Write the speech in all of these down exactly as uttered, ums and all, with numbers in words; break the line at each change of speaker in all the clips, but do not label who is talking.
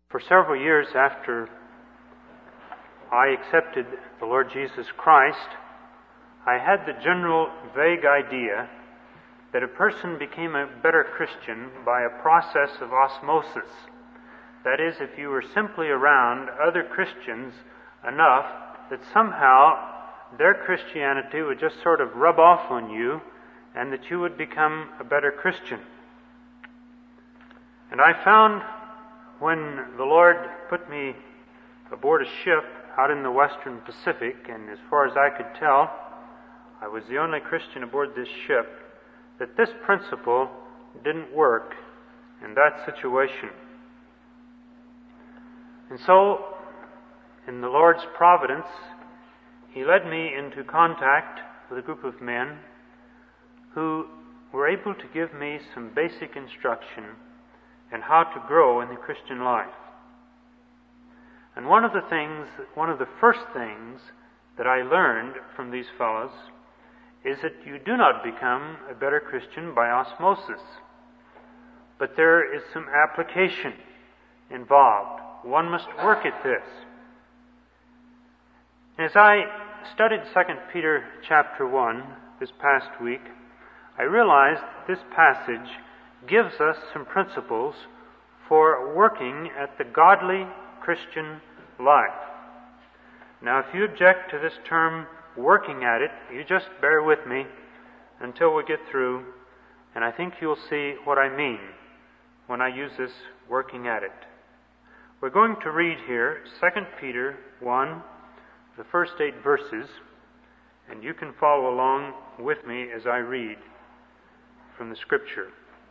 For several years after I accepted the Lord Jesus Christ, I had the general vague idea that a person became a better Christian by a process of osmosis. That is, if you were simply around other Christians enough that somehow their Christianity would just sort of rub off on you and that you would become a better Christian. And I found when the Lord put me aboard a ship out in the Western Pacific, and as far as I could tell, I was the only Christian aboard this ship, that this principle didn't work in that situation. And so, in the Lord's providence, He led me into contact with a group of men who were able to give me some basic instruction in how to grow in the Christian life. And one of the things, one of the first things that I learned from these fellows is that you do not become a better Christian by osmosis, but there is some application involved. One must work at this. As I studied Second Peter chapter one this past week, I realized that this passage gives us some principles for working at the godly Christian life. Now, if you object to this term, working at it, you just bear with me until we get through, and I think you'll see what I mean when I use this working at it. We're going to read here Second Peter one, the first eight verses, and you can follow along with me as I read from the Scripture.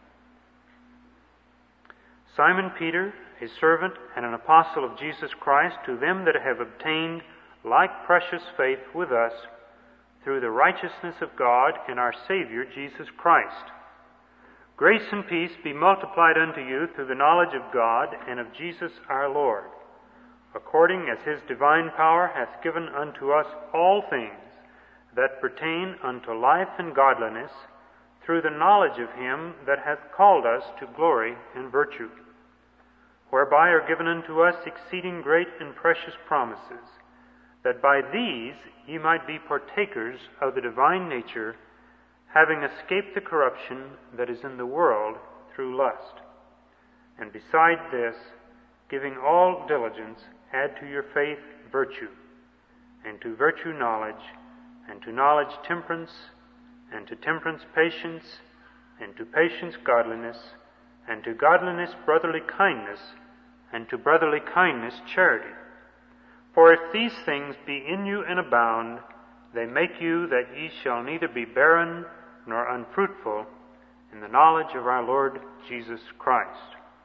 Simon Peter, a servant and an apostle of Jesus Christ, to them that have obtained like precious faith with us through the righteousness of God and our Savior Jesus Christ. Grace and peace be multiplied unto you through the knowledge of God and of Jesus our Lord, according as His divine power hath given unto us all things that pertain unto life and godliness, through the knowledge of Him that hath called us to glory and virtue, whereby are given unto us exceeding great and precious promises, that by these ye might be partakers of the divine nature, having escaped the corruption that is in the world through lust. And beside this, giving all diligence, add to your faith virtue, and to virtue knowledge, and to knowledge temperance, and to temperance patience, and to patience godliness, and to godliness brotherly kindness, and to brotherly kindness charity. For if these things be in you and abound, they make you that ye shall neither be barren nor unfruitful in the knowledge of our Lord Jesus Christ.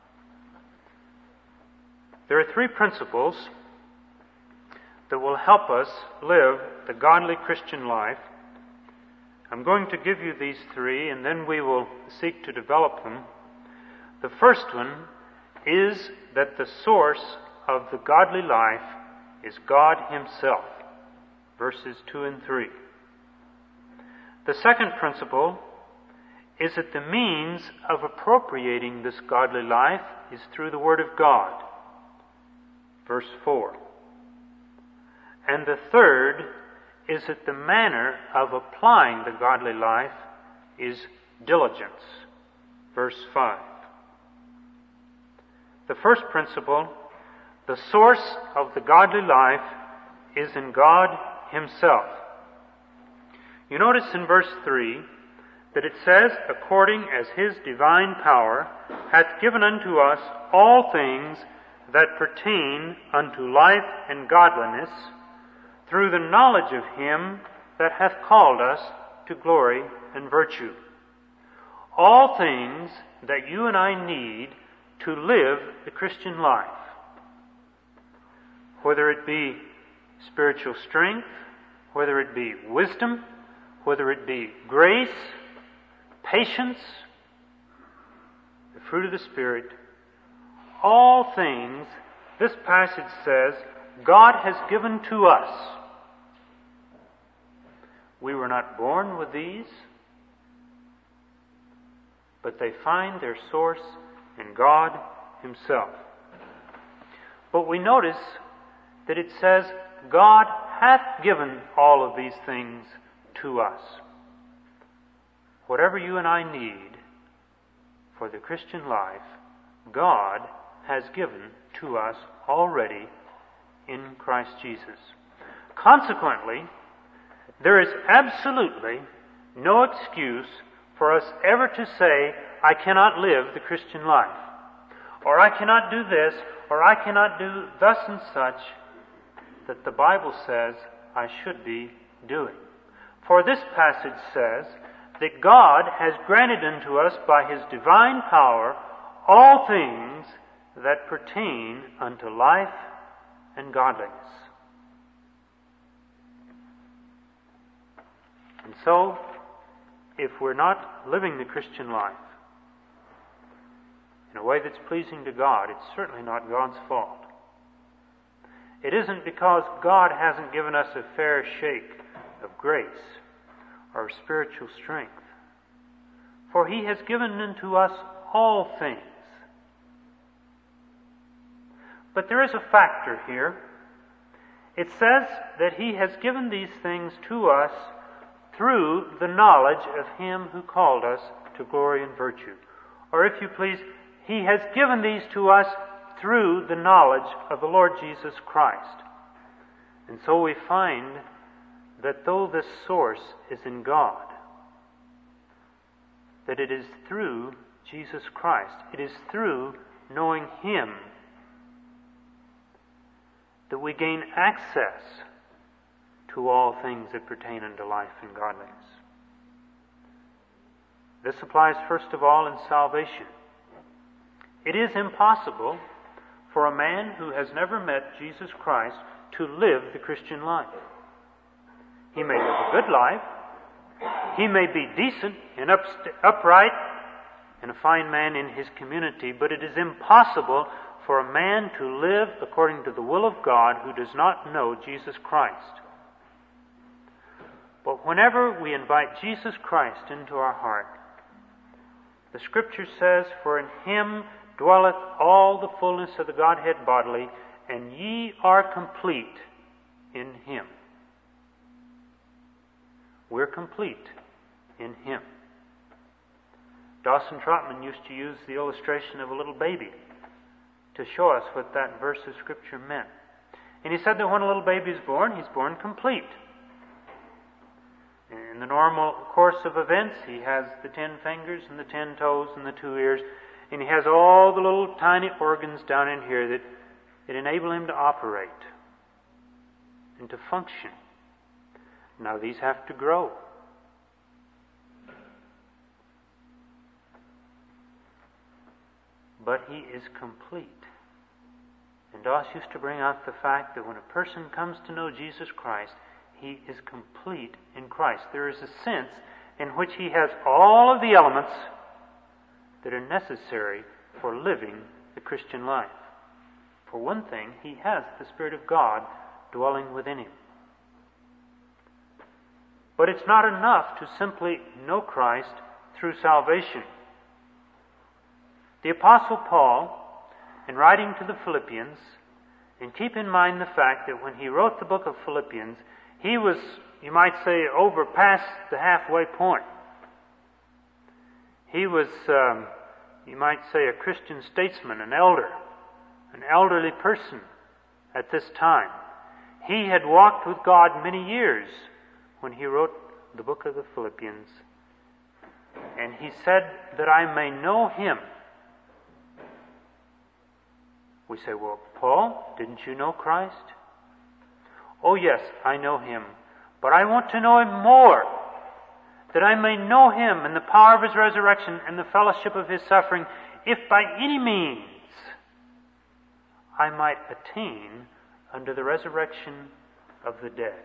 There are three principles that will help us live the godly Christian life. I'm going to give you these three, and then we will seek to develop them. The first one is that the source of the godly life is God Himself, verses two and three. The second principle is that the means of appropriating this godly life is through the Word of God, verse four. And the third is that the manner of applying the godly life is diligence, verse five. The first principle, the source of the godly life is in God Himself. You notice in verse three that it says, according as His divine power hath given unto us all things that pertain unto life and godliness, through the knowledge of Him that hath called us to glory and virtue. All things that you and I need to live the Christian life, whether it be spiritual strength, whether it be wisdom, whether it be grace, patience, the fruit of the Spirit, all things, this passage says, God has given to us. We were not born with these, but they find their source in God Himself. But we notice that it says, God hath given all of these things to us. Whatever you and I need for the Christian life, God has given to us already in Christ Jesus. Consequently, there is absolutely no excuse for us ever to say, I cannot live the Christian life, or I cannot do this, or I cannot do thus and such, that the Bible says I should be doing. For this passage says that God has granted unto us by His divine power all things that pertain unto life and godliness. And so, if we're not living the Christian life in a way that's pleasing to God, it's certainly not God's fault. It isn't because God hasn't given us a fair shake of grace or spiritual strength, for He has given unto us all things. But there is a factor here. It says that He has given these things to us through the knowledge of Him who called us to glory and virtue. Or if you please, He has given these to us through the knowledge of the Lord Jesus Christ. And so we find that though this source is in God, that it is through Jesus Christ, it is through knowing Him that we gain access to all things that pertain unto life and godliness. This applies first of all in salvation. It is impossible for a man who has never met Jesus Christ to live the Christian life. He may live a good life, he may be decent and upst- upright and a fine man in his community, but it is impossible for a man to live according to the will of God who does not know Jesus Christ. But whenever we invite Jesus Christ into our heart, the Scripture says, for in Him dwelleth all the fullness of the Godhead bodily, and ye are complete in Him. We're complete in Him. Dawson Trotman used to use the illustration of a little baby to show us what that verse of Scripture meant. And he said that when a little baby is born, he's born complete. In the normal course of events, he has the ten fingers and the ten toes and the two ears, and he has all the little tiny organs down in here that, that enable him to operate and to function. Now these have to grow. But he is complete. And Doss used to bring out the fact that when a person comes to know Jesus Christ, he is complete in Christ. There is a sense in which he has all of the elements that are necessary for living the Christian life. For one thing, he has the Spirit of God dwelling within him. But it's not enough to simply know Christ through salvation. The Apostle Paul, in writing to the Philippians, and keep in mind the fact that when he wrote the book of Philippians, he was, you might say, over past the halfway point. He was, um, you might say, a Christian statesman, an elder, an elderly person at this time. He had walked with God many years when he wrote the book of the Philippians. And he said that I may know Him. We say, well, Paul, didn't you know Christ? Oh yes, I know Him, but I want to know Him more, that I may know Him and the power of His resurrection and the fellowship of His suffering, if by any means I might attain unto the resurrection of the dead.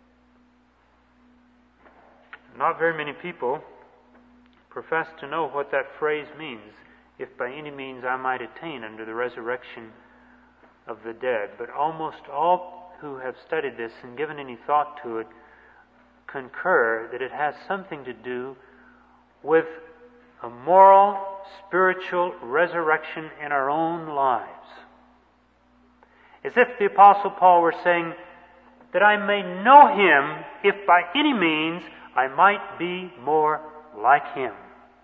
Not very many people profess to know what that phrase means, if by any means I might attain unto the resurrection of the dead. But almost all who have studied this and given any thought to it concur that it has something to do with a moral, spiritual resurrection in our own lives. As if the Apostle Paul were saying, that I may know Him, if by any means I might be more like Him.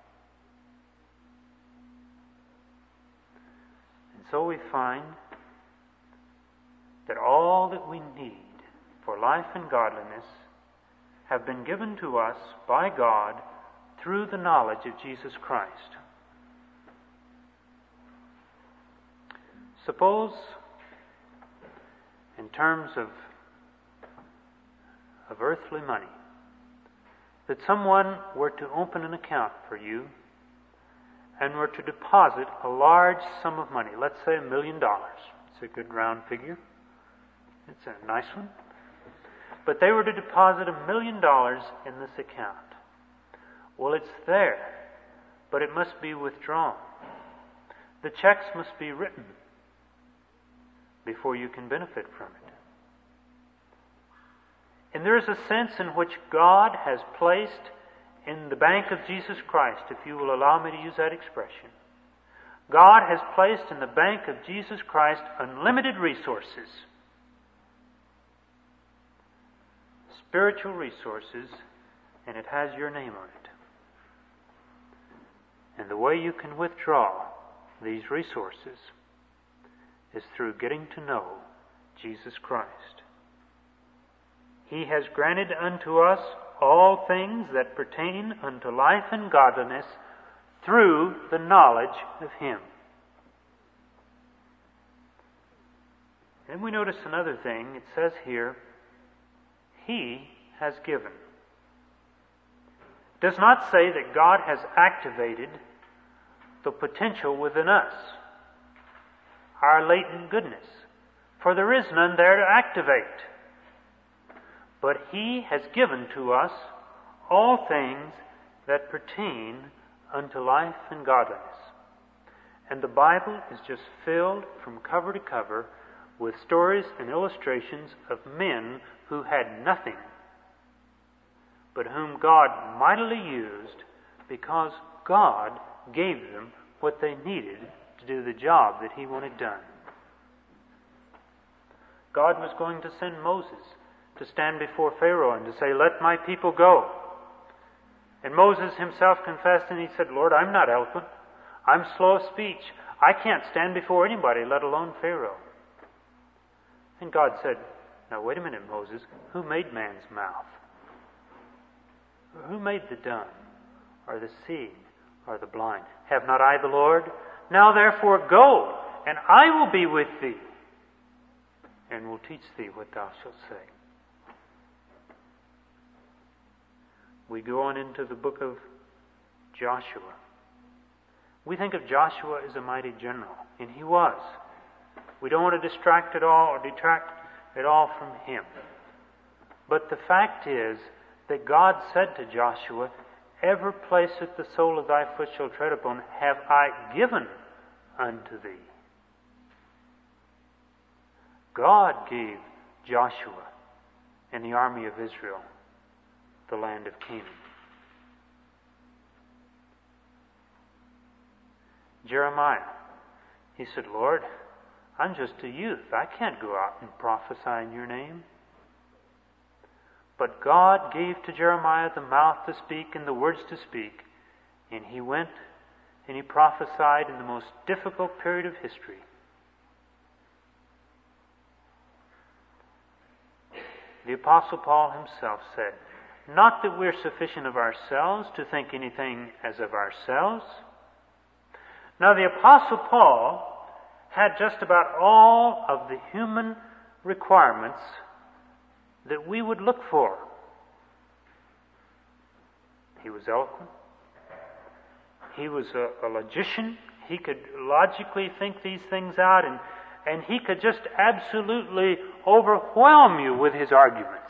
And so we find that all that we need for life and godliness have been given to us by God through the knowledge of Jesus Christ. Suppose, in terms of, of earthly money, that someone were to open an account for you and were to deposit a large sum of money, let's say a million dollars. It's a good round figure. It's a nice one. But they were to deposit a million dollars in this account. Well, it's there, but it must be withdrawn. The checks must be written before you can benefit from it. And there is a sense in which God has placed in the bank of Jesus Christ, if you will allow me to use that expression, God has placed in the bank of Jesus Christ unlimited resources, spiritual resources, and it has your name on it. And the way you can withdraw these resources is through getting to know Jesus Christ. He has granted unto us all things that pertain unto life and godliness through the knowledge of Him. And we notice another thing. It says here, He has given. It does not say that God has activated the potential within us, our latent goodness, for there is none there to activate. But He has given to us all things that pertain unto life and godliness. And the Bible is just filled from cover to cover with stories and illustrations of men who had nothing, but whom God mightily used because God gave them what they needed to do the job that He wanted done. God was going to send Moses to stand before Pharaoh and to say, "Let my people go." And Moses himself confessed and he said, "Lord, I'm not eloquent. I'm slow of speech. I can't stand before anybody, let alone Pharaoh." And God said, "Now wait a minute, Moses. Who made man's mouth? Who made the dumb, or the seeing, or the blind? Have not I the Lord? Now therefore go, and I will be with thee, and will teach thee what thou shalt say." We go on into the book of Joshua. We think of Joshua as a mighty general, and he was. We don't want to distract it all or detract it all from him. But the fact is that God said to Joshua, "Every place that the sole of thy foot shall tread upon have I given unto thee." God gave Joshua and the army of Israel the land of Canaan. Jeremiah, he said, "Lord, I'm just a youth. I can't go out and prophesy in your name." But God gave to Jeremiah the mouth to speak and the words to speak, and he went and he prophesied in the most difficult period of history. The Apostle Paul himself said, "Not that we're sufficient of ourselves to think anything as of ourselves." Now the Apostle Paul had just about all of the human requirements that we would look for. He was eloquent. He was a, a logician. He could logically think these things out, and, and he could just absolutely overwhelm you with his arguments.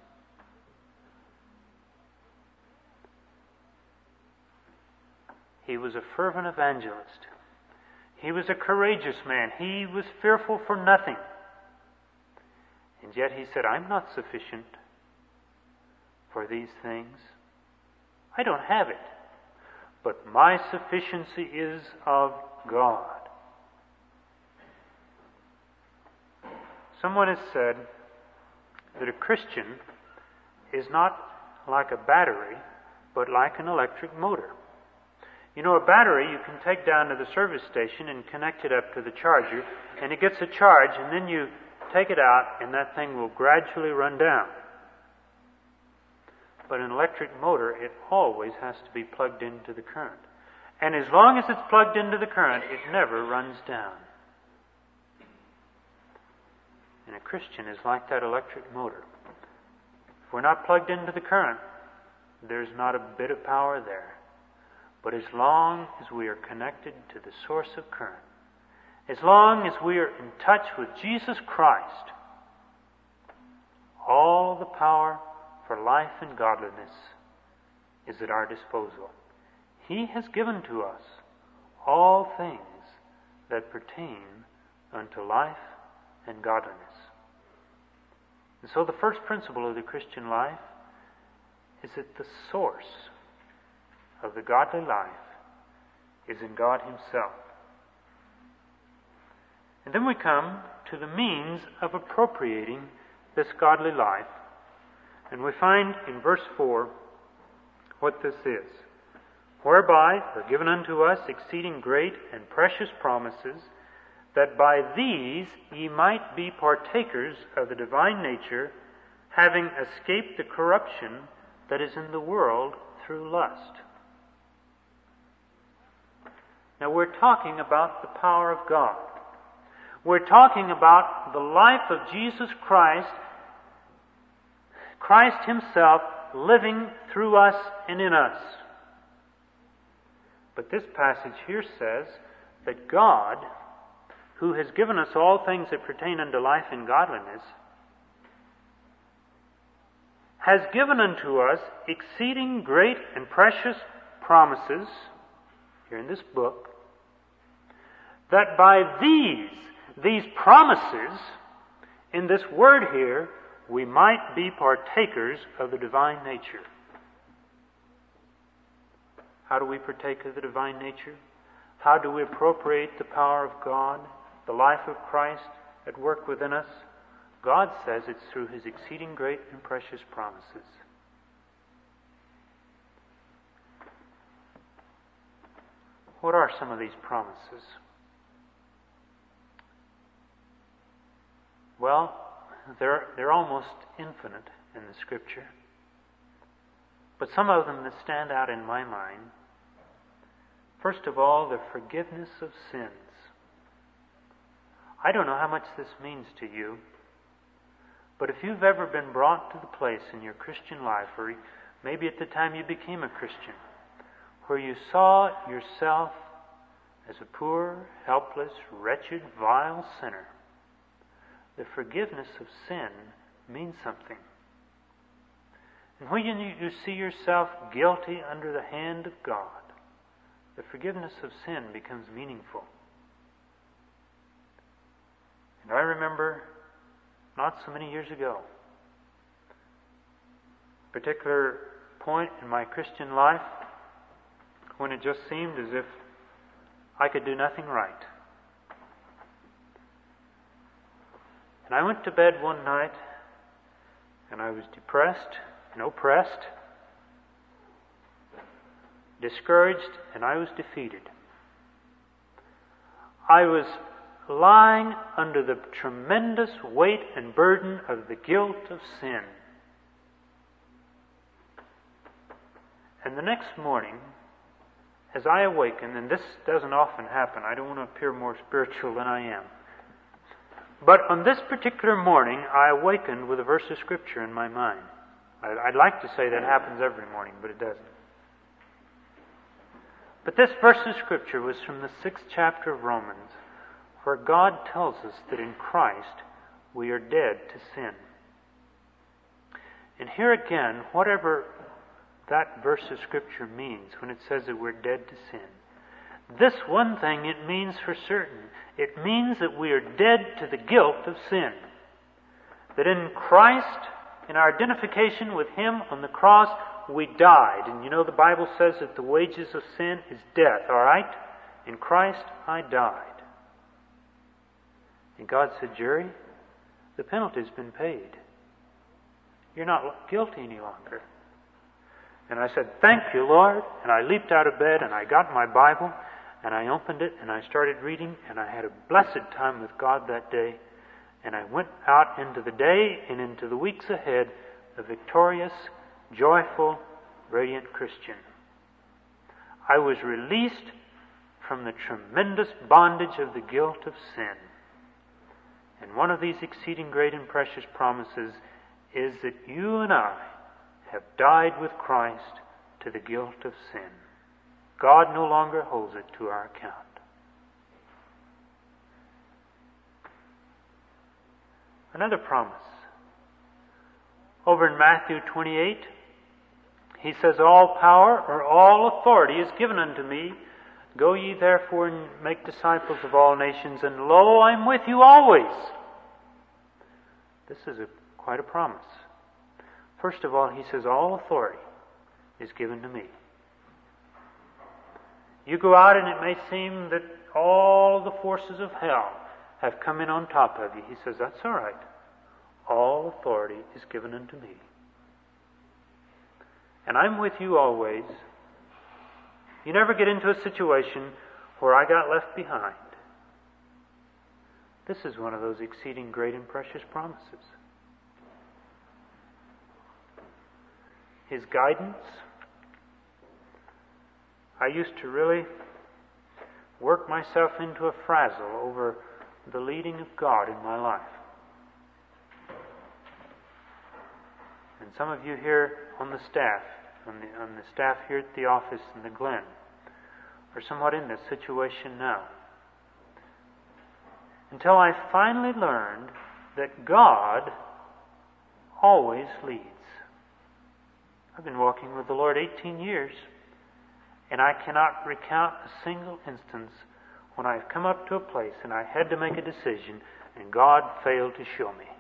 He was a fervent evangelist. He was a courageous man. He was fearful for nothing. And yet he said, "I'm not sufficient for these things. I don't have it. But my sufficiency is of God." Someone has said that a Christian is not like a battery, but like an electric motor. You know, a battery you can take down to the service station and connect it up to the charger, and it gets a charge, and then you take it out, and that thing will gradually run down. But an electric motor, it always has to be plugged into the current. And as long as it's plugged into the current, it never runs down. And a Christian is like that electric motor. If we're not plugged into the current, there's not a bit of power there. But as long as we are connected to the source of current, as long as we are in touch with Jesus Christ, all the power for life and godliness is at our disposal. He has given to us all things that pertain unto life and godliness. And so the first principle of the Christian life is that the source of the godly life is in God Himself. And then we come to the means of appropriating this godly life. And we find in verse four what this is. Whereby are given unto us exceeding great and precious promises, that by these ye might be partakers of the divine nature, having escaped the corruption that is in the world through lust. Now we're talking about the power of God. We're talking about the life of Jesus Christ, Christ Himself living through us and in us. But this passage here says that God, who has given us all things that pertain unto life and godliness, has given unto us exceeding great and precious promises, here in this book, that by these, these promises, in this word here, we might be partakers of the divine nature. How do we partake of the divine nature? How do we appropriate the power of God, the life of Christ at work within us? God says it's through His exceeding great and precious promises. What are some of these promises? Well, they're, they're almost infinite in the Scripture. But some of them that stand out in my mind, first of all, the forgiveness of sins. I don't know how much this means to you, but if you've ever been brought to the place in your Christian life, or maybe at the time you became a Christian, where you saw yourself as a poor, helpless, wretched, vile sinner, the forgiveness of sin means something. And when you, you see yourself guilty under the hand of God, the forgiveness of sin becomes meaningful. And I remember, not so many years ago, a particular point in my Christian life when it just seemed as if I could do nothing right. And I went to bed one night, and I was depressed and oppressed, discouraged, and I was defeated. I was lying under the tremendous weight and burden of the guilt of sin. And the next morning, as I awakened, and this doesn't often happen, I don't want to appear more spiritual than I am, but on this particular morning, I awakened with a verse of Scripture in my mind. I'd like to say that happens every morning, but it doesn't. But this verse of Scripture was from the sixth chapter of Romans, where God tells us that in Christ we are dead to sin. And here again, whatever that verse of Scripture means when it says that we're dead to sin, this one thing it means for certain. It means that we are dead to the guilt of sin. That in Christ, in our identification with Him on the cross, we died. And you know the Bible says that the wages of sin is death, all right? In Christ, I died. And God said, Jerry, The penalty's been paid. You're not guilty any longer. And I said, thank you, Lord. And I leaped out of bed and I got my Bible and I opened it and I started reading, and I had a blessed time with God that day. And I went out into the day and into the weeks ahead a victorious, joyful, radiant Christian. I was released from the tremendous bondage of the guilt of sin. And one of these exceeding great and precious promises is that you and I have died with Christ to the guilt of sin. God no longer holds it to our account. Another promise. Over in Matthew twenty-eight, he says, all power or all authority is given unto me. Go ye therefore and make disciples of all nations, and lo, I'm with you always. This is a, quite a promise. First of all, he says, all authority is given to me. You go out and it may seem that all the forces of hell have come in on top of you. He says, that's all right. All authority is given unto me. And I'm with you always. You never get into a situation where I got left behind. This is one of those exceeding great and precious promises. His guidance. I used to really work myself into a frazzle over the leading of God in my life. And some of you here on the staff, on the, on the staff here at the office in the Glen, are somewhat in this situation now. Until I finally learned that God always leads. I've been walking with the Lord eighteen years, and I cannot recount a single instance when I've come up to a place and I had to make a decision and God failed to show me.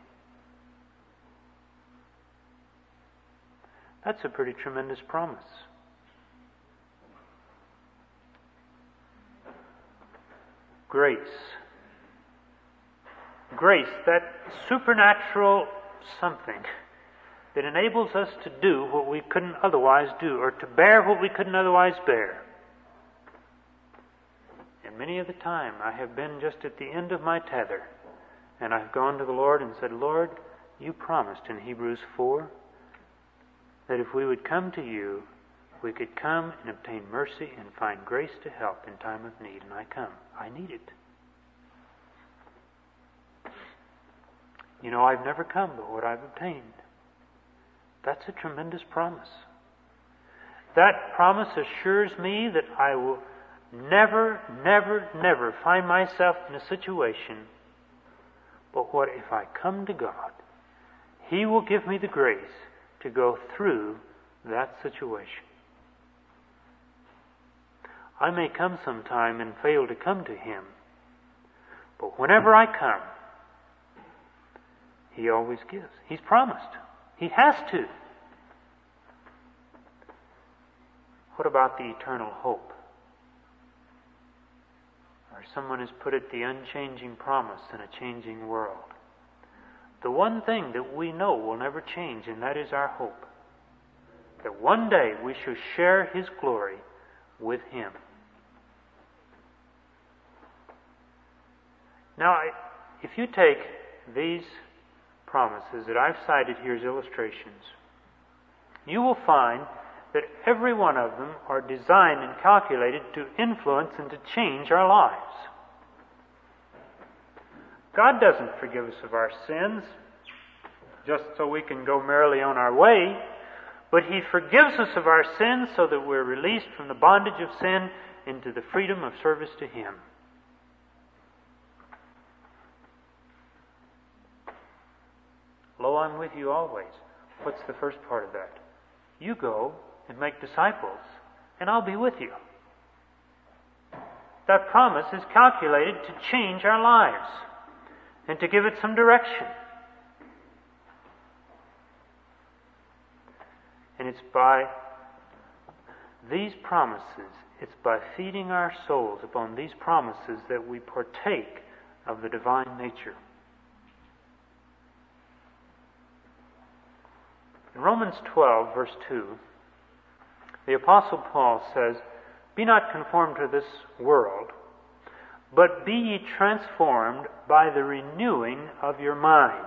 That's a pretty tremendous promise. Grace. Grace, that supernatural something that enables us to do what we couldn't otherwise do, or to bear what we couldn't otherwise bear. And many of the time I have been just at the end of my tether, and I've gone to the Lord and said, Lord, you promised in Hebrews four that if we would come to you, we could come and obtain mercy and find grace to help in time of need. And I come. I need it. You know, I've never come but what I've obtained. That's a tremendous promise. That promise assures me that I will never, never, never find myself in a situation, but what if I come to God, He will give me the grace to go through that situation. I may come sometime and fail to come to Him, but whenever I come, He always gives. He's promised. He has to. What about the eternal hope? Or someone has put it, the unchanging promise in a changing world. The one thing that we know will never change, and that is our hope. That one day we shall share His glory with Him. Now, if you take these promises that I've cited here as illustrations, you will find that every one of them are designed and calculated to influence and to change our lives. God doesn't forgive us of our sins just so we can go merrily on our way, but He forgives us of our sins so that we're released from the bondage of sin into the freedom of service to Him. Lo, I'm with you always. What's the first part of that? You go and make disciples, and I'll be with you. That promise is calculated to change our lives and to give it some direction. And it's by these promises, it's by feeding our souls upon these promises that we partake of the divine nature. In Romans twelve, verse two, the Apostle Paul says, "Be not conformed to this world, but be ye transformed by the renewing of your mind."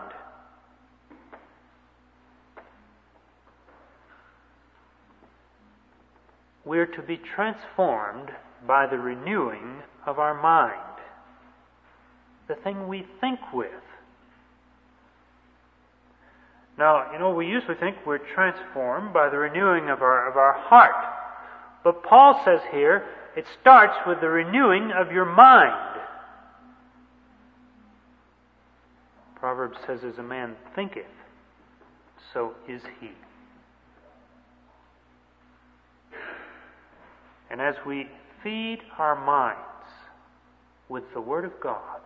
We're to be transformed by the renewing of our mind, the thing we think with. Now, you know, we usually think we're transformed by the renewing of our, of our heart. But Paul says here, it starts with the renewing of your mind. Proverbs says, "As a man thinketh, so is he." And as we feed our minds with the Word of God,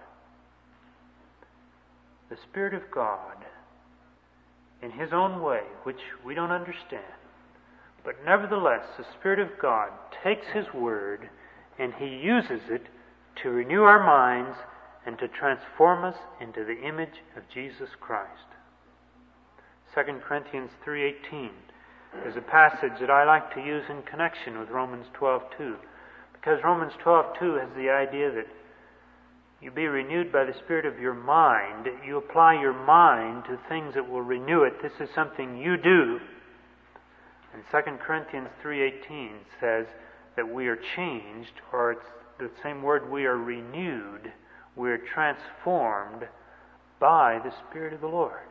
the Spirit of God, in His own way, which we don't understand, but nevertheless, the Spirit of God takes His Word and He uses it to renew our minds and to transform us into the image of Jesus Christ. Second Corinthians three eighteen is a passage that I like to use in connection with Romans twelve two, because Romans twelve two has the idea that you be renewed by the Spirit of your mind. You apply your mind to things that will renew it. This is something you do. And Second Corinthians three eighteen says that we are changed, or it's the same word, we are renewed, we are transformed by the Spirit of the Lord.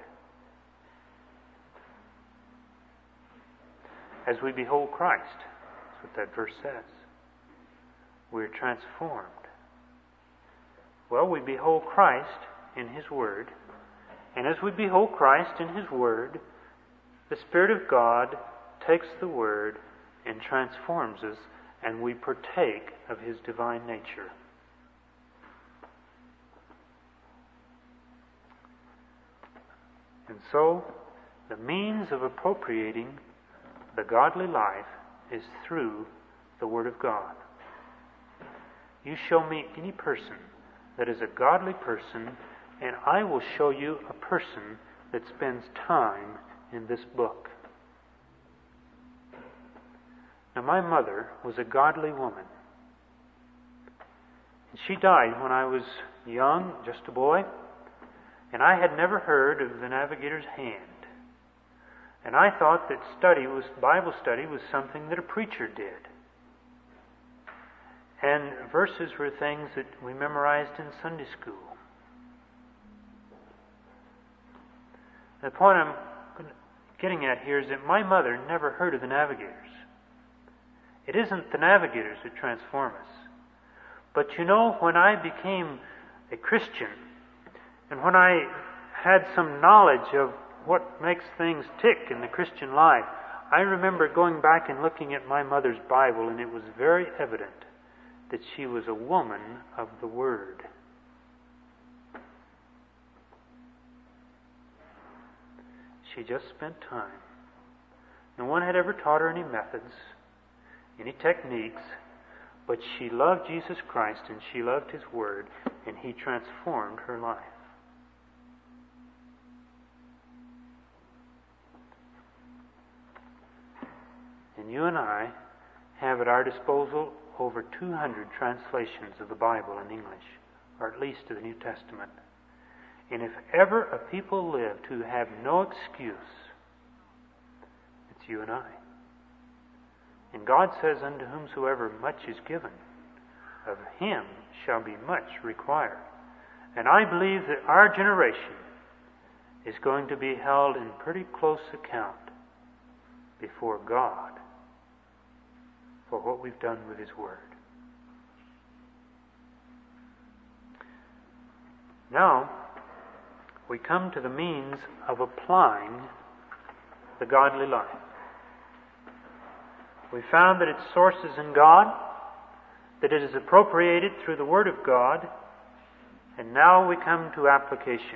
As we behold Christ, that's what that verse says. We are transformed. Well, we behold Christ in His Word, and as we behold Christ in His Word, the Spirit of God takes the Word and transforms us, and we partake of His divine nature. And so, the means of appropriating the godly life is through the Word of God. You show me any person that is a godly person, and I will show you a person that spends time in this book. Now, my mother was a godly woman. And she died when I was young, just a boy, and I had never heard of the Navigator's Hand. And I thought that study was Bible study was something that a preacher did. And verses were things that we memorized in Sunday school. The point I'm getting at here is that my mother never heard of the Navigators. It isn't the Navigators that transform us. But you know, when I became a Christian, and when I had some knowledge of what makes things tick in the Christian life, I remember going back and looking at my mother's Bible, and it was very evident that she was a woman of the Word. She just spent time. No one had ever taught her any methods, any techniques, but she loved Jesus Christ and she loved His Word, and He transformed her life. And you and I have at our disposal over two hundred translations of the Bible in English, or at least of the New Testament. And if ever a people lived who have no excuse, it's you and I. And God says, "Unto whomsoever much is given, of him shall be much required." And I believe that our generation is going to be held in pretty close account before God for what we've done with His Word. Now, we come to the means of applying the godly life. We found that its source is in God, that it is appropriated through the Word of God, and now we come to application.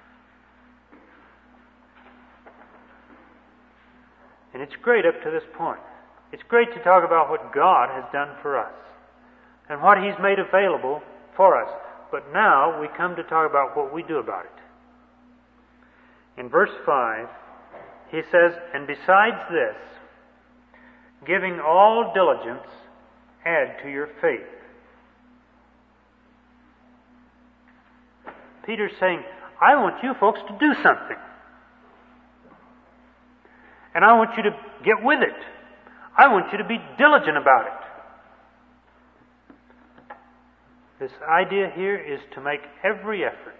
And it's great up to this point. It's great to talk about what God has done for us and what He's made available for us. But now we come to talk about what we do about it. In verse five, he says, and besides this, giving all diligence, add to your faith. Peter's saying, I want you folks to do something. And I want you to get with it. I want you to be diligent about it. This idea here is to make every effort.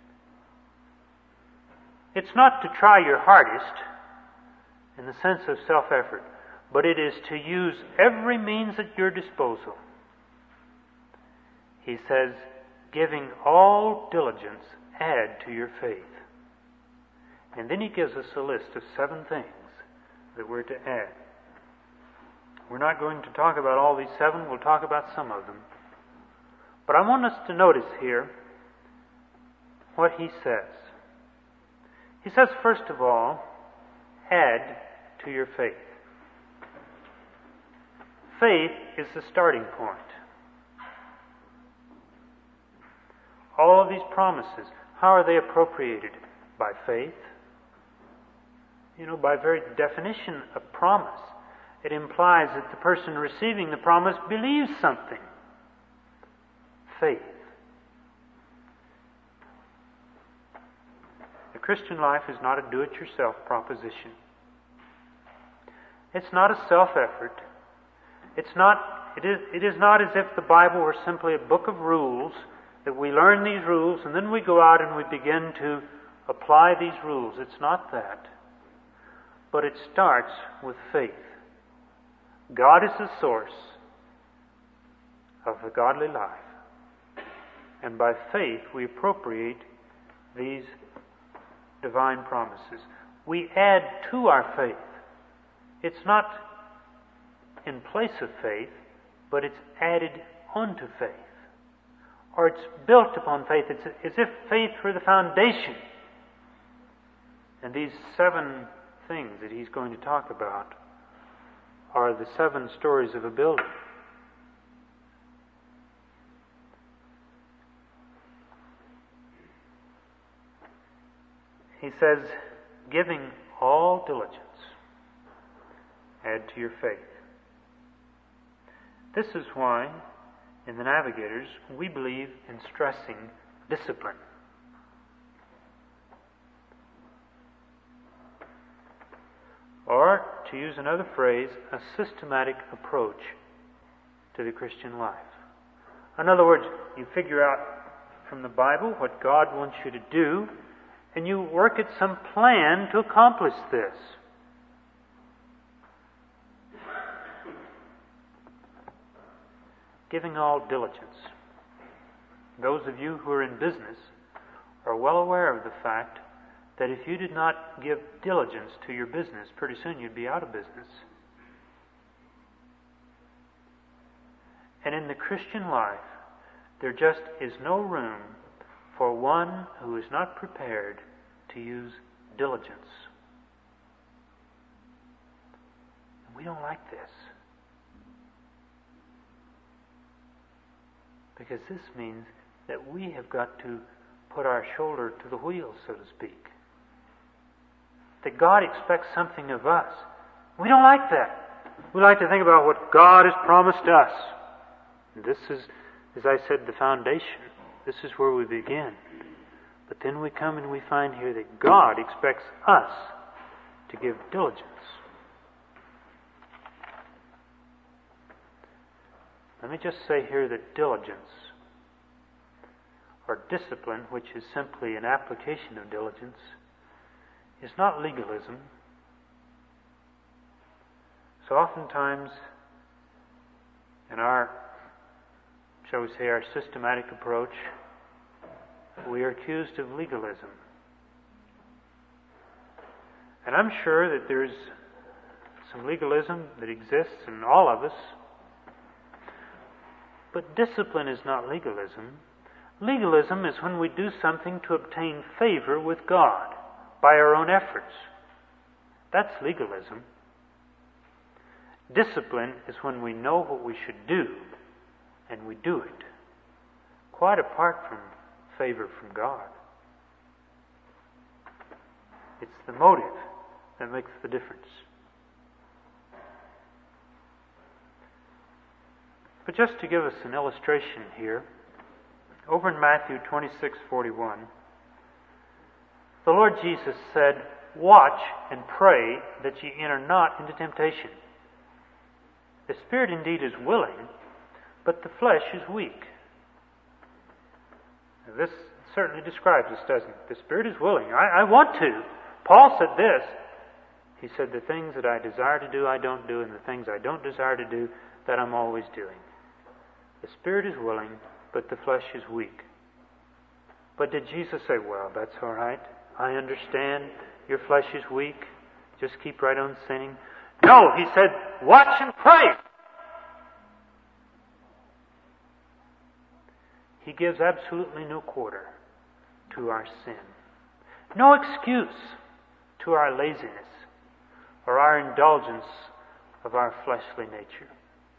It's not to try your hardest in the sense of self-effort, but it is to use every means at your disposal. He says, giving all diligence, add to your faith. And then he gives us a list of seven things that we're to add. We're not going to talk about all these seven, we'll talk about some of them. But I want us to notice here what he says. He says, first of all, add to your faith. Faith is the starting point. All of these promises, how are they appropriated? By faith. You know, by very definition of promise, it implies that the person receiving the promise believes something. Faith. The Christian life is not a do-it-yourself proposition. It's not a self-effort. It's not, it is, it is not as if the Bible were simply a book of rules, that we learn these rules and then we go out and we begin to apply these rules. It's not that. But it starts with faith. God is the source of the godly life. And by faith we appropriate these divine promises. We add to our faith. It's not in place of faith, but it's added onto faith. Or it's built upon faith. It's as if faith were the foundation. And these seven things that he's going to talk about are the seven stories of a building. He says, giving all diligence, add to your faith. This is why, in the Navigators, we believe in stressing discipline. Or, to use another phrase, a systematic approach to the Christian life. In other words, you figure out from the Bible what God wants you to do, and you work at some plan to accomplish this. Giving all diligence. Those of you who are in business are well aware of the fact that if you did not give diligence to your business, pretty soon you'd be out of business. And in the Christian life, there just is no room for one who is not prepared to use diligence. And we don't like this. Because this means that we have got to put our shoulder to the wheel, so to speak. That God expects something of us. We don't like that. We like to think about what God has promised us. And this is, as I said, the foundation. This is where we begin. But then we come and we find here that God expects us to give diligence. Let me just say here that diligence, or discipline, which is simply an application of diligence, is not legalism. So oftentimes, in our, shall we say, our systematic approach, we are accused of legalism. And I'm sure that there's some legalism that exists in all of us. But discipline is not legalism. Legalism is when we do something to obtain favor with God by our own efforts. That's legalism. Discipline is when we know what we should do and we do it, quite apart from favor from God. It's the motive that makes the difference. But just to give us an illustration here, over in Matthew twenty-six forty-one, the Lord Jesus said, "Watch and pray that ye enter not into temptation. The spirit indeed is willing, but the flesh is weak." Now, this certainly describes us, doesn't it? The spirit is willing. I, I want to. Paul said this. He said, "The things that I desire to do, I don't do, and the things I don't desire to do, that I'm always doing." The spirit is willing, but the flesh is weak. But did Jesus say, "Well, that's all right. I understand your flesh is weak. Just keep right on sinning"? No, he said, "Watch and pray." He gives absolutely no quarter to our sin. No excuse to our laziness or our indulgence of our fleshly nature.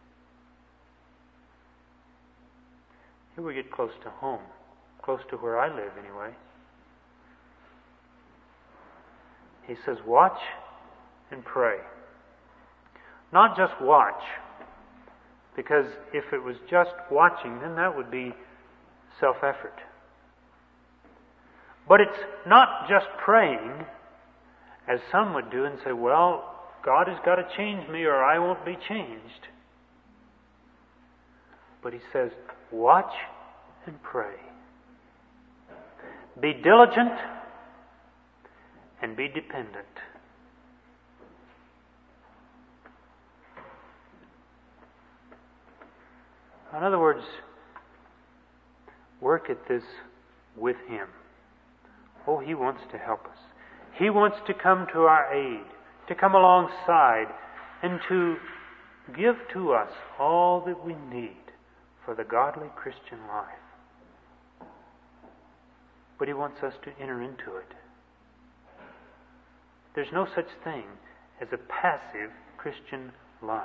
Here we get close to home, close to where I live anyway. He says, watch and pray. Not just watch, because if it was just watching, then that would be self-effort. But it's not just praying, as some would do and say, well, God has got to change me or I won't be changed. But he says, watch and pray. Be diligent and be dependent. In other words, work at this with Him. Oh, He wants to help us. He wants to come to our aid, to come alongside, and to give to us all that we need for the godly Christian life. But He wants us to enter into it. There's no such thing as a passive Christian life.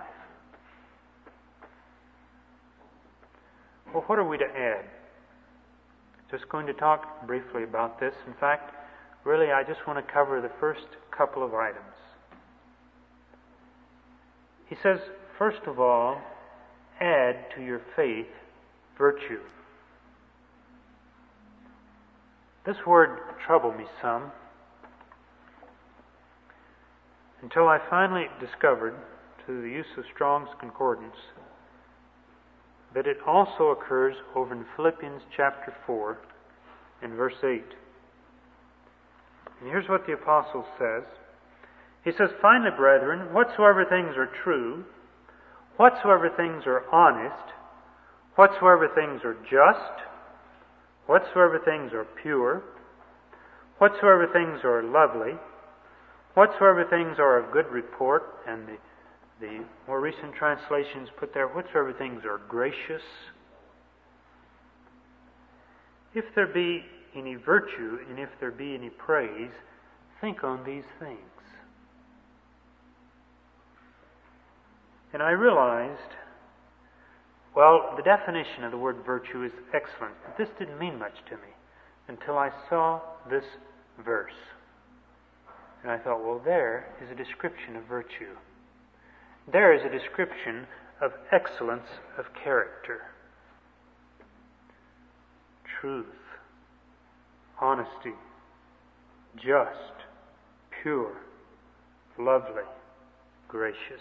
Well, what are we to add? Just going to talk briefly about this. In fact, really I just want to cover the first couple of items. He says, first of all, add to your faith virtue. This word troubled me some until I finally discovered, through the use of Strong's Concordance, that it also occurs over in Philippians chapter four and verse eight. And here's what the apostle says. He says, "Finally, brethren, whatsoever things are true, whatsoever things are honest, whatsoever things are just, whatsoever things are pure, whatsoever things are lovely, whatsoever things are of good report," and the, the more recent translations put there, whatsoever things are gracious, "if there be any virtue and if there be any praise, think on these things." And I realized, well, the definition of the word virtue is excellent, but this didn't mean much to me until I saw this verse. And I thought, well, there is a description of virtue. There is a description of excellence of character. Truth, honesty, just, pure, lovely, gracious.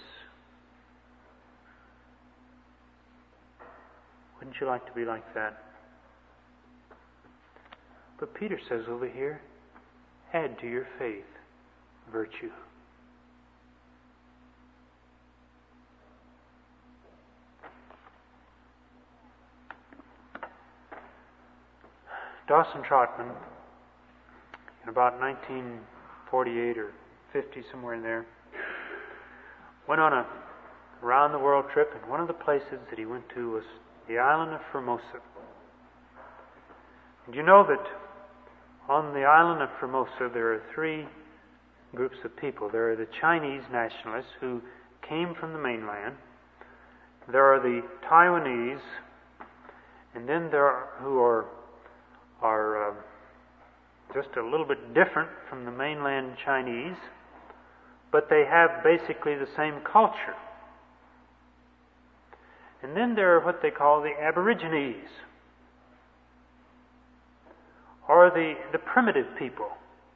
Wouldn't you like to be like that? But Peter says over here, add to your faith virtue. Dawson Trotman, in about nineteen forty-eight or fifty, somewhere in there, went on a round-the-world trip, and one of the places that he went to was the island of Formosa. And you know that on the island of Formosa there are three groups of people. There are the Chinese nationalists who came from the mainland. There are the Taiwanese, and then there are who are are uh, just a little bit different from the mainland Chinese. but they have basically the same culture. And then there are what they call the Aborigines, or the, the primitive people.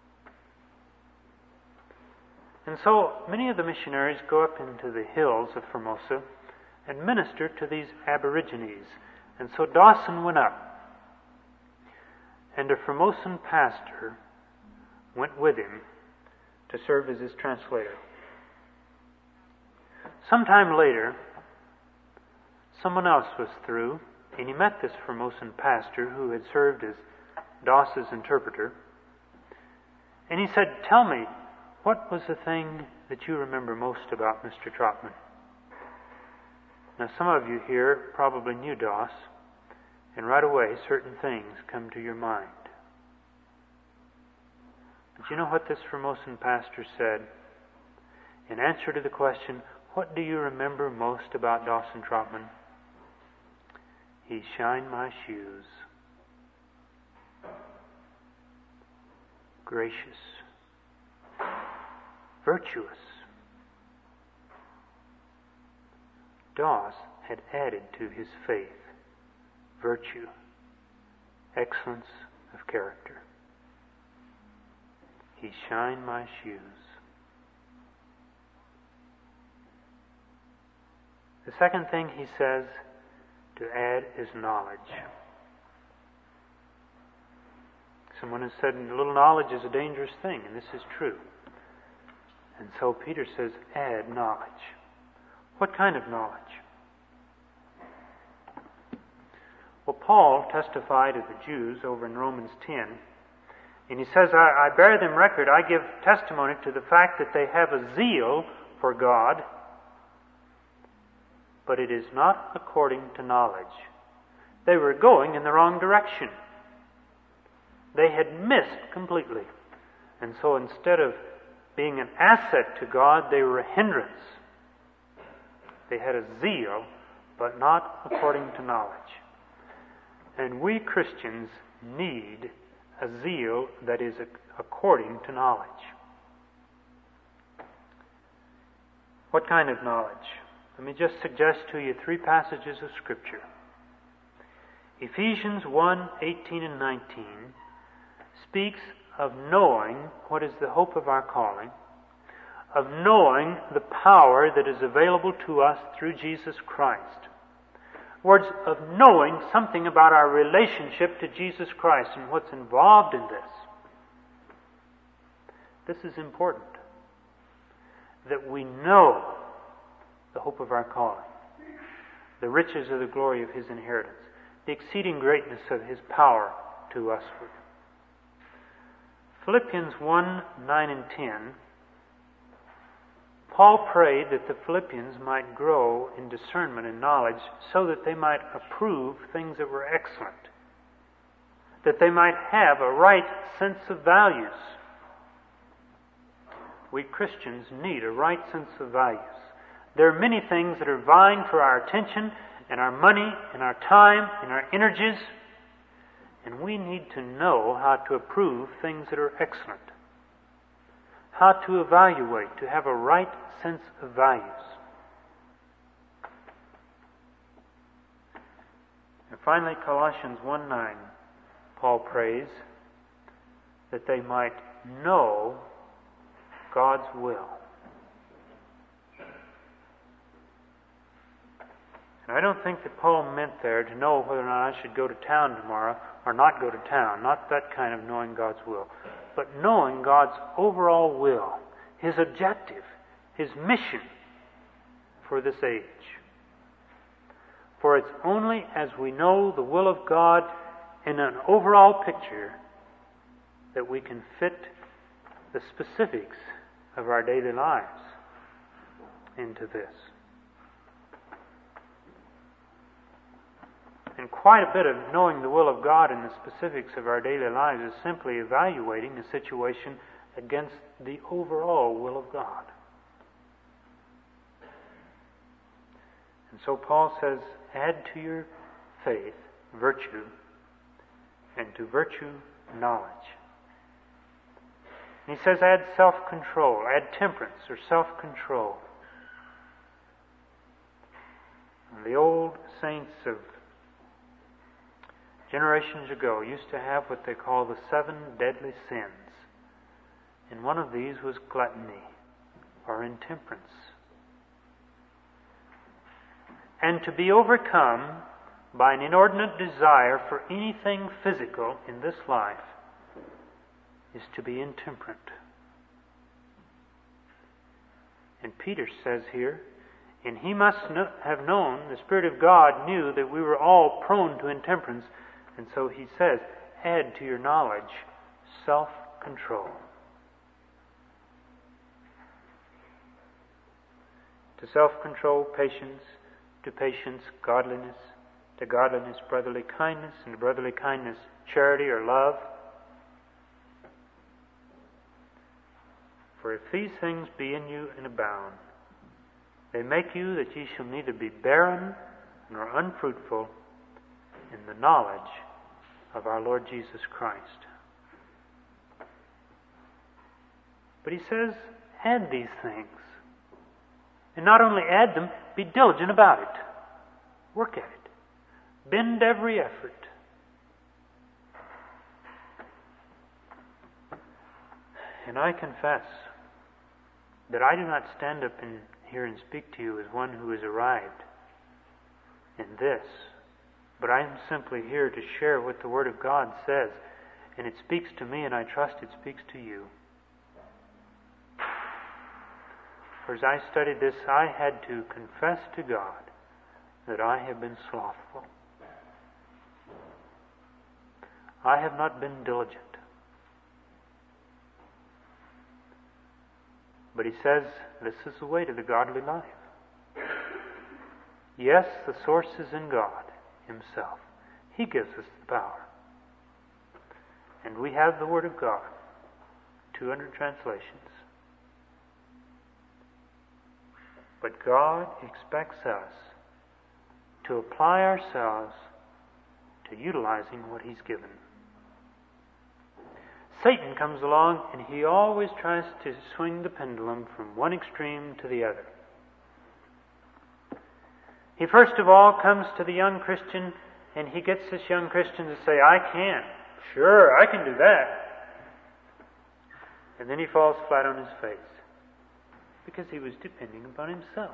And so many of the missionaries go up into the hills of Formosa and minister to these Aborigines. And so Dawson went up, and a Formosan pastor went with him to serve as his translator. Sometime later, someone else was through, and he met this Formosan pastor who had served as Dawson's interpreter. And he said, "Tell me, what was the thing that you remember most about Mister Trotman?" Now, some of you here probably knew Doss, and right away certain things come to your mind. But you know what this Formosan pastor said? In answer to the question, "What do you remember most about Dawson Trotman?" He shined my shoes. Gracious. Virtuous. Doss had added to his faith virtue, excellence of character. He shined my shoes. The second thing he says to add is knowledge. Someone has said, a little knowledge is a dangerous thing, and this is true. And so Peter says, add knowledge. What kind of knowledge? Well, Paul testified to the Jews over in Romans ten, and he says, I, I bear them record, I give testimony to the fact that they have a zeal for God, but it is not according to knowledge. They were going in the wrong direction. They had missed completely. And so instead of being an asset to God, they were a hindrance. They had a zeal, but not according to knowledge. And we Christians need a zeal that is according to knowledge. What kind of knowledge? Let me just suggest to you three passages of Scripture. Ephesians one, eighteen and nineteen speaks of knowing what is the hope of our calling, of knowing the power that is available to us through Jesus Christ. Words of knowing something about our relationship to Jesus Christ and what's involved in this. This is important, that we know the hope of our calling, the riches of the glory of His inheritance, the exceeding greatness of His power to us. Philippians one, nine and ten, Paul prayed that the Philippians might grow in discernment and knowledge so that they might approve things that were excellent, that they might have a right sense of values. We Christians need a right sense of values. There are many things that are vying for our attention and our money and our time and our energies, and we need to know how to approve things that are excellent, how to evaluate, to have a right sense of values. And finally, Colossians one nine, Paul prays that they might know God's will. And I don't think that Paul meant there to know whether or not I should go to town tomorrow or not go to town. Not that kind of knowing God's will. But knowing God's overall will, His objective, His mission for this age. For it's only as we know the will of God in an overall picture that we can fit the specifics of our daily lives into this. And quite a bit of knowing the will of God in the specifics of our daily lives is simply evaluating the situation against the overall will of God. And so Paul says, add to your faith virtue, and to virtue knowledge. And he says, add self-control, add temperance or self-control. And the old saints of generations ago used to have what they call the seven deadly sins. And one of these was gluttony or intemperance. And to be overcome by an inordinate desire for anything physical in this life is to be intemperate. And Peter says here, and he must know, have known, the Spirit of God knew that we were all prone to intemperance, and so he says, add to your knowledge self-control. To self-control, patience, to patience, godliness, to godliness, brotherly kindness, and to brotherly kindness, charity or love. For if these things be in you and abound, they make you that ye shall neither be barren nor unfruitful in the knowledge of our Lord Jesus Christ. But he says, add these things. And not only add them, be diligent about it. Work at it. Bend every effort. And I confess that I do not stand up in here and speak to you as one who has arrived in this, but I am simply here to share what the Word of God says, and it speaks to me, and I trust it speaks to you. For as I studied this, I had to confess to God that I have been slothful. I have not been diligent. But he says this is the way to the godly life. Yes, the source is in God Himself. He gives us the power. And we have the Word of God, two hundred translations. But God expects us to apply ourselves to utilizing what He's given. Satan comes along and he always tries to swing the pendulum from one extreme to the other. He first of all comes to the young Christian and he gets this young Christian to say, I can. Sure, I can do that. And then he falls flat on his face because he was depending upon himself.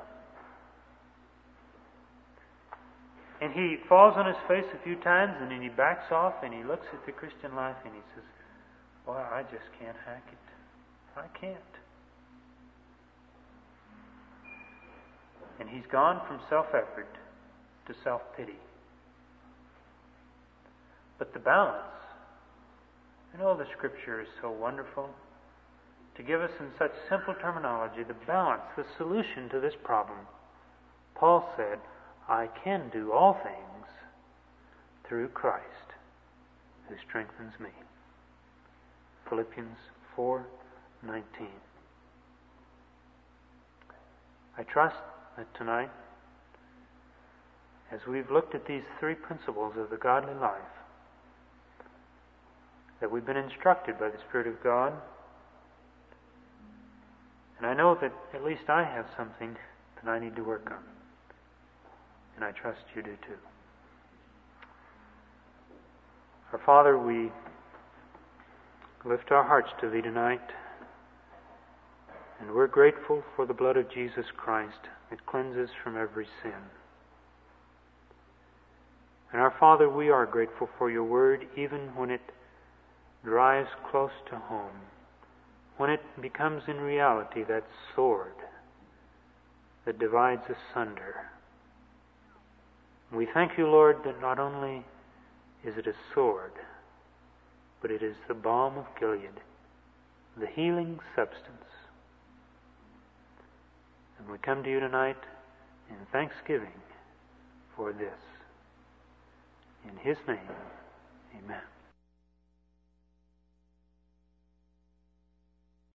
And he falls on his face a few times and then he backs off and he looks at the Christian life and he says, boy, I just can't hack it. I can't. And he's gone from self-effort to self-pity. But the balance, and all the Scripture is so wonderful to give us in such simple terminology the balance, the solution to this problem. Paul said, I can do all things through Christ who strengthens me. Philippians four nineteen. I trust that tonight, as we've looked at these three principles of the godly life, that we've been instructed by the Spirit of God. And I know that at least I have something that I need to work on. And I trust you do too. Our Father, we lift our hearts to Thee tonight, and we're grateful for the blood of Jesus Christ that cleanses from every sin. And our Father, we are grateful for Your Word, even when it drives close to home, when it becomes in reality that sword that divides asunder. We thank You, Lord, that not only is it a sword, but it is the balm of Gilead, the healing substance. And we come to You tonight in thanksgiving for this. In His name, amen.